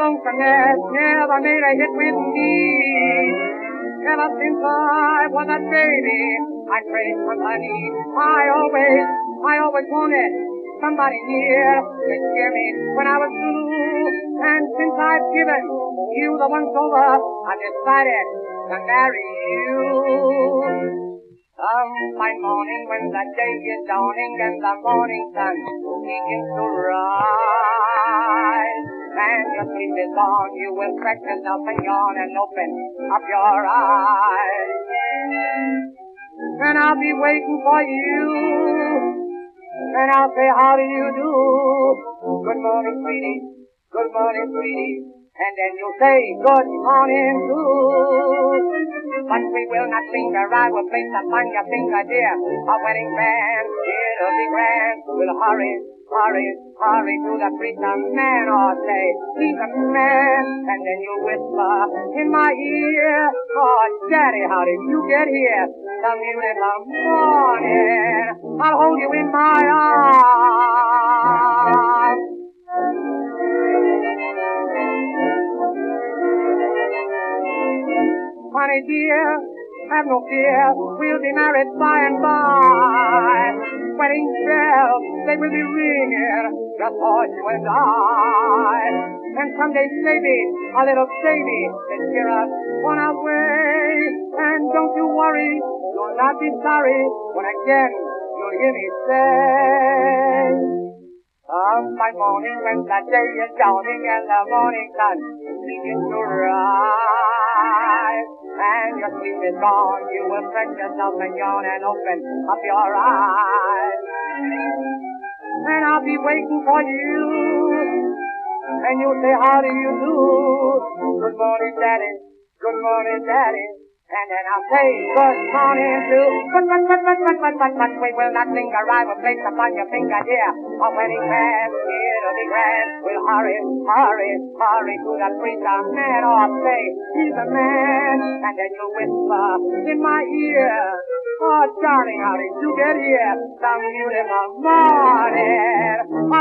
lonesomeness never made a hit with me. Ever since I was a baby, I craved company. I always wanted somebody near to cheer me when I was blue. And since I've given you the once over, I decided to marry you. Some fine morning when the day is dawning and the morning sun begins to rise, and your sleep is on, you will stretch yourself and yawn and open up your eyes. And I'll be waiting for you, and I'll say, how do you do? Good morning, sweetie. Good morning, sweetie. And then you'll say, good morning, too. But we will not linger. I will place upon your finger, dear, a wedding band. It'll be grand. We'll hurry, hurry, hurry to the preacher man, or say, he's a man. And then you'll whisper in my ear, oh, Daddy, how did you get here? Some beautiful morning. I'll hold you in my arms. Honey dear, have no fear, we'll be married by and by. Wedding bells, they will be ringing, just for you and I. And someday maybe a little baby will cheer us on our way. And don't you worry, you'll not be sorry when again you'll hear me say, by morning when the day is dawning and the morning sun begins to rise, and your sleep is gone, you will stretch yourself and yawn and open up your eyes. And I'll be waiting for you, and you'll say, how do you do? Good morning, Daddy. Good morning, Daddy. And then I'll say, good morning, too. But we will not linger. I will place upon your finger, dear, a wedding band. It'll be grand. We'll hurry, hurry, hurry to the preacher man, or say, he's a man. And then you'll whisper in my ear, oh, darling, how did you get here? Some beautiful morning.